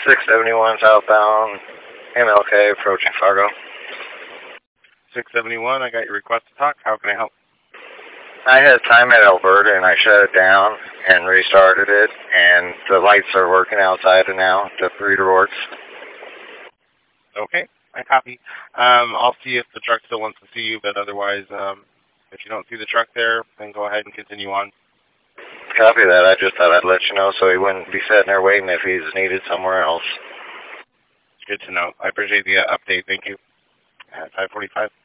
671 southbound, MLK approaching Fargo. 671, I got your request to talk. How can I help? I had time at Alberta and I shut it down and restarted it, and the lights are working outside now, the reader works. Okay, I copy. I'll see if the truck still wants to see you, but otherwise, if you don't see the truck there, then go ahead and continue on. Copy that. I just thought I'd let you know so he wouldn't be sitting there waiting if he's needed somewhere else. Good to know. I appreciate the update. Thank you. 545.